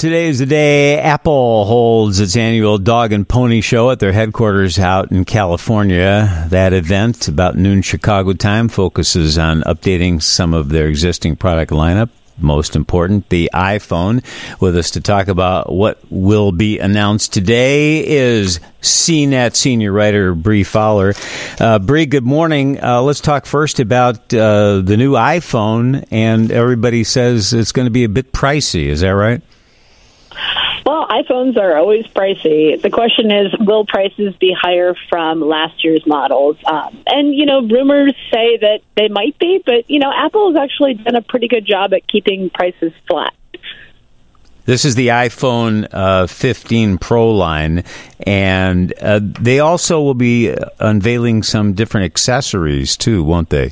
Today is the day Apple holds its annual Dog and Pony Show at their headquarters out in California. That event, about noon Chicago time, focuses on updating some of their existing product lineup. Most important, the iPhone. With us to talk about what will be announced today is CNET senior writer Bree Fowler. Bree, good morning. Let's talk first about the new iPhone, and everybody says it's going to be a bit pricey. Is that right? Well, iPhones are always pricey. The question is, will prices be higher from last year's models? Rumors say that they might be, but, Apple has actually done a pretty good job at keeping prices flat. This is the iPhone 15 Pro line, and they also will be unveiling some different accessories, too, won't they?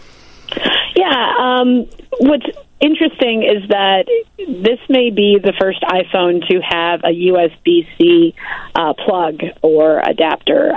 Yeah. What's interesting is that this may be the first iPhone to have a USB-C plug or adapter.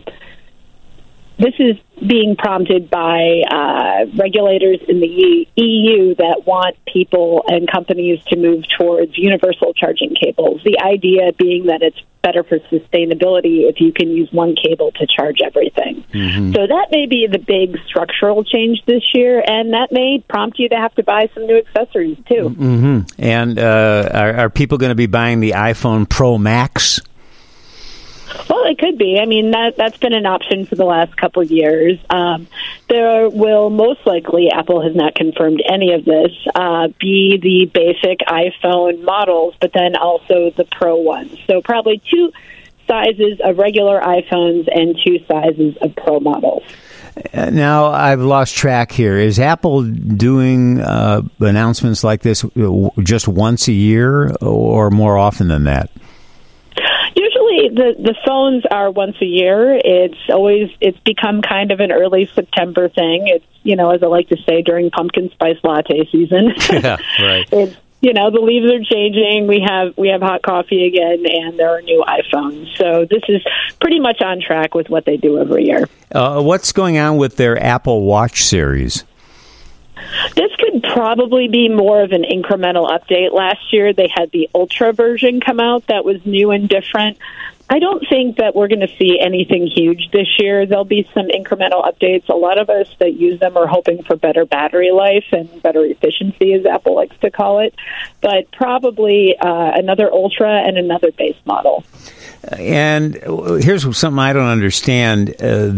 This is being prompted by regulators in the EU that want people and companies to move towards universal charging cables. The idea being that it's better for sustainability if you can use one cable to charge everything. Mm-hmm. So that may be the big structural change this year, and that may prompt you to have to buy some new accessories, too. Mm-hmm. And are people going to be buying the iPhone Pro Max? Well, it could be. I mean, that's been an option for the last couple of years. There will most likely, Apple has not confirmed any of this, be the basic iPhone models, but then also the Pro ones. So probably two sizes of regular iPhones and two sizes of Pro models. Now, I've lost track here. Is Apple doing announcements like this just once a year or more often than that? Usually the phones are once a year. It's become kind of an early September thing. It's, as I like to say, during pumpkin spice latte season. Yeah, right. It's, the leaves are changing. We have hot coffee again, and there are new iPhones. So this is pretty much on track with what they do every year. What's going on with their Apple Watch series? This could probably be more of an incremental update. Last year, they had the Ultra version come out that was new and different. I don't think that we're going to see anything huge this year. There'll be some incremental updates. A lot of us that use them are hoping for better battery life and better efficiency, as Apple likes to call it. But probably another Ultra and another base model. And here's something I don't understand.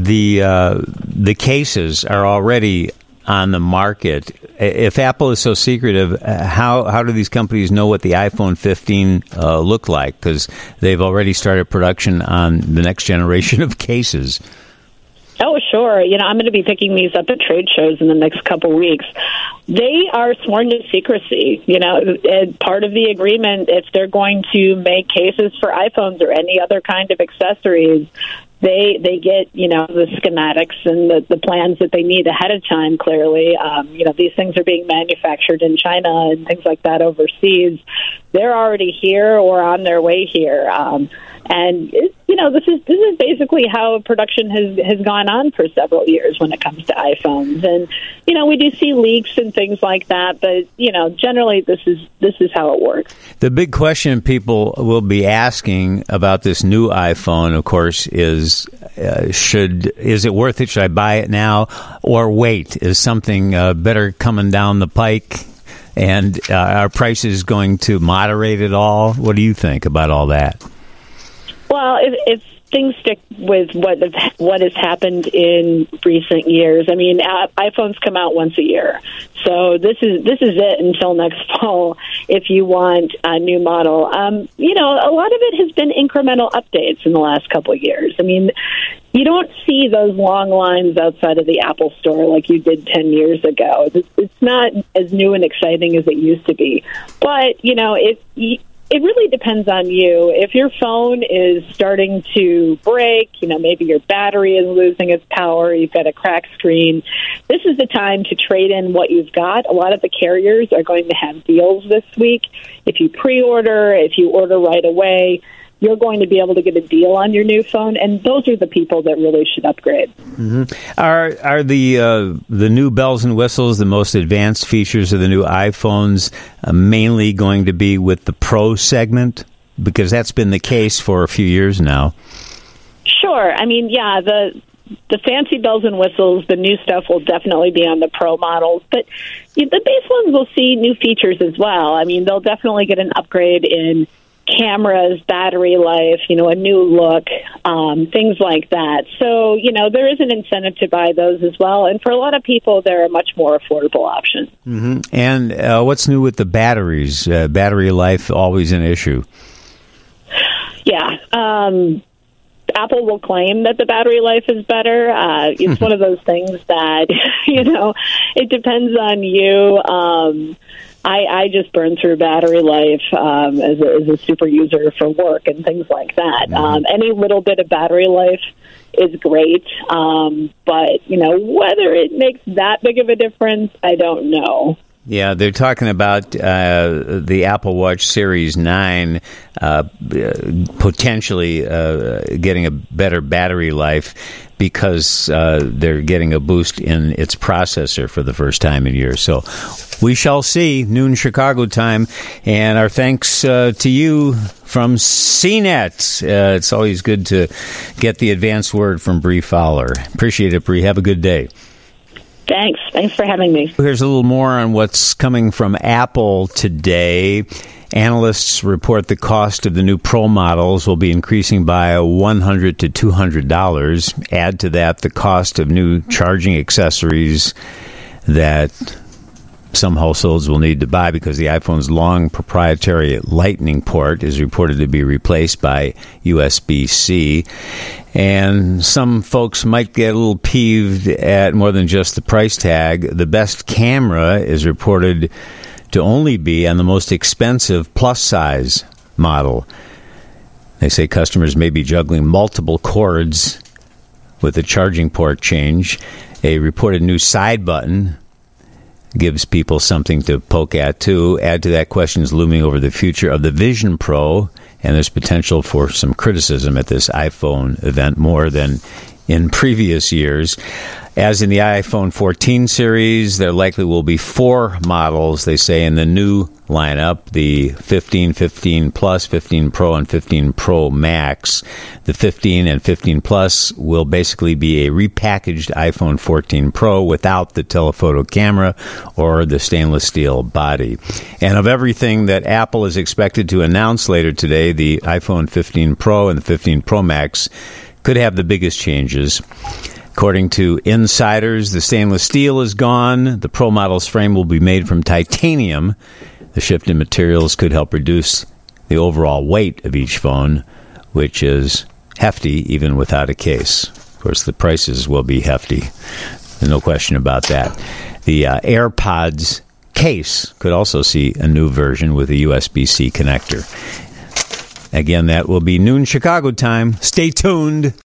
The cases are already on the market. If Apple is so secretive, how do these companies know what the iPhone 15 look like? Because they've already started production on the next generation of cases. Oh, sure. I'm going to be picking these up at trade shows in the next couple weeks. They are sworn to secrecy. Part of the agreement, if they're going to make cases for iPhones or any other kind of accessories, they get, the schematics and the plans that they need ahead of time, clearly. These things are being manufactured in China and things like that overseas. They're already here or on their way here. This is basically how production has gone on for several years when it comes to iPhones. And, we do see leaks and things like that, but, generally this is how it works. The big question people will be asking about this new iPhone, of course, is it worth it? Should I buy it now or wait? Is something better coming down the pike? And are prices going to moderate at all? What do you think about all that? Well, if things stick with what has happened in recent years, I mean, iPhones come out once a year, so this is it until next fall. If you want a new model, a lot of it has been incremental updates in the last couple of years. I mean, you don't see those long lines outside of the Apple Store like you did 10 years ago. It's not as new and exciting as it used to be, but it really depends on you. If your phone is starting to break, maybe your battery is losing its power, you've got a cracked screen, this is the time to trade in what you've got. A lot of the carriers are going to have deals this week. If you pre-order, if you order right away, you're going to be able to get a deal on your new phone, and those are the people that really should upgrade. Mm-hmm. Are the new bells and whistles, the most advanced features of the new iPhones, mainly going to be with the Pro segment? Because that's been the case for a few years now. Sure. I mean, yeah, the fancy bells and whistles, the new stuff will definitely be on the Pro models, but the base ones will see new features as well. I mean, they'll definitely get an upgrade in cameras, battery life, a new look, things like that. So, there is an incentive to buy those as well. And for a lot of people, they're a much more affordable option. Mm-hmm. And what's new with the batteries? Battery life, always an issue. Yeah. Apple will claim that the battery life is better. It's one of those things that, it depends on you. I just burn through battery life as a super user for work and things like that. Mm-hmm. Any little bit of battery life is great, but whether it makes that big of a difference, I don't know. Yeah, they're talking about the Apple Watch Series 9 potentially getting a better battery life because they're getting a boost in its processor for the first time in years. So we shall see. Noon Chicago time. And our thanks to you from CNET. It's always good to get the advance word from Bree Fowler. Appreciate it, Bree. Have a good day. Thanks. Thanks for having me. Here's a little more on what's coming from Apple today. Analysts report the cost of the new Pro models will be increasing by $100 to $200. Add to that the cost of new charging accessories that some households will need to buy because the iPhone's long proprietary Lightning port is reported to be replaced by USB-C. And some folks might get a little peeved at more than just the price tag. The best camera is reported to only be on the most expensive plus-size model. They say customers may be juggling multiple cords with a charging port change. A reported new side button gives people something to poke at, too. Add to that questions looming over the future of the Vision Pro, and there's potential for some criticism at this iPhone event more than in previous years. As in the iPhone 14 series, there likely will be 4 models, they say, in the new lineup, the 15, 15 Plus, 15 Pro, and 15 Pro Max. The 15 and 15 Plus will basically be a repackaged iPhone 14 Pro without the telephoto camera or the stainless steel body. And of everything that Apple is expected to announce later today, the iPhone 15 Pro and the 15 Pro Max could have the biggest changes. According to insiders, the stainless steel is gone. The Pro model's frame will be made from titanium. The shift in materials could help reduce the overall weight of each phone, which is hefty even without a case. Of course, the prices will be hefty. There's no question about that. The AirPods case could also see a new version with a USB-C connector. Again, that will be noon Chicago time. Stay tuned.